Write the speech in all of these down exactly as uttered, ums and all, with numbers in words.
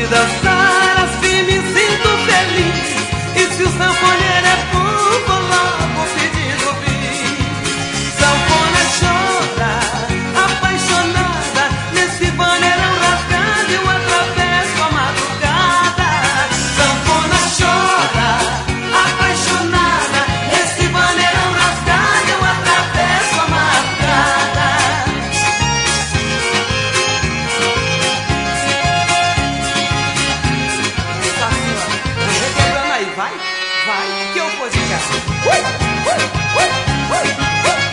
de dançar, assim me sinto feliz. E se o sanfoneiro é bom, vou logo pedir o bis. Sanfona chora, apaixonada, nesse vaneirão rasgado eu atravesso a madrugada. Sanfona chora, apaixonada, nesse vaneirão rasgado eu atravesso a madrugada. Requebrando aí, vai, vai, que eu vou ficar. Ui, ui, ui, ui, ui.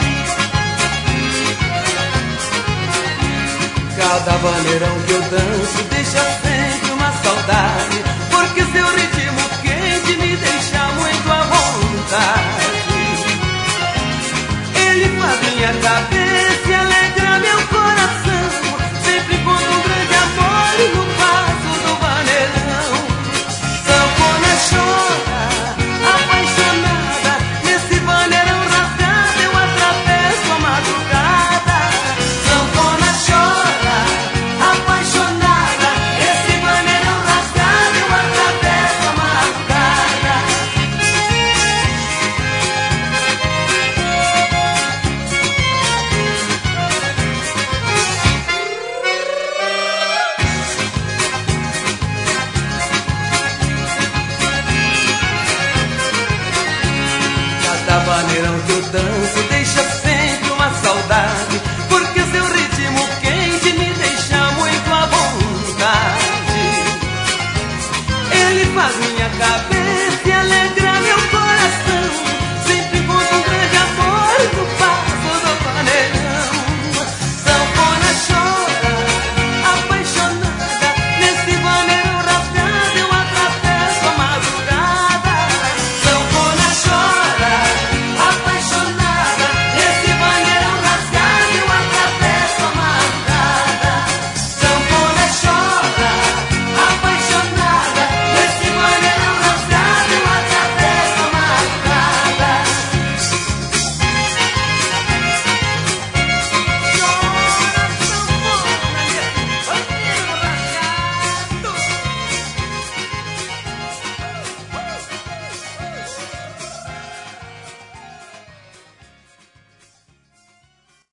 Cada vaneirão que eu danço deixa sempre uma saudade, porque seu ritmo quente me deixa muito à vontade. Ele faz minha cabeça e alegra meu coração, sempre encontro um grande amor no passo do vaneirão. Sanfona chora, apaixonada, nesse vaneirão rasgado eu atravesso a madrugada. Sanfona chora, apaixonada, nesse vaneirão rasgado eu atravesso a madrugada. Cada vaneirão que eu danço deixa sempre uma saudade, porque seu ritmo quente me deixa muito à vontade. Ele faz minha cabeça e alegra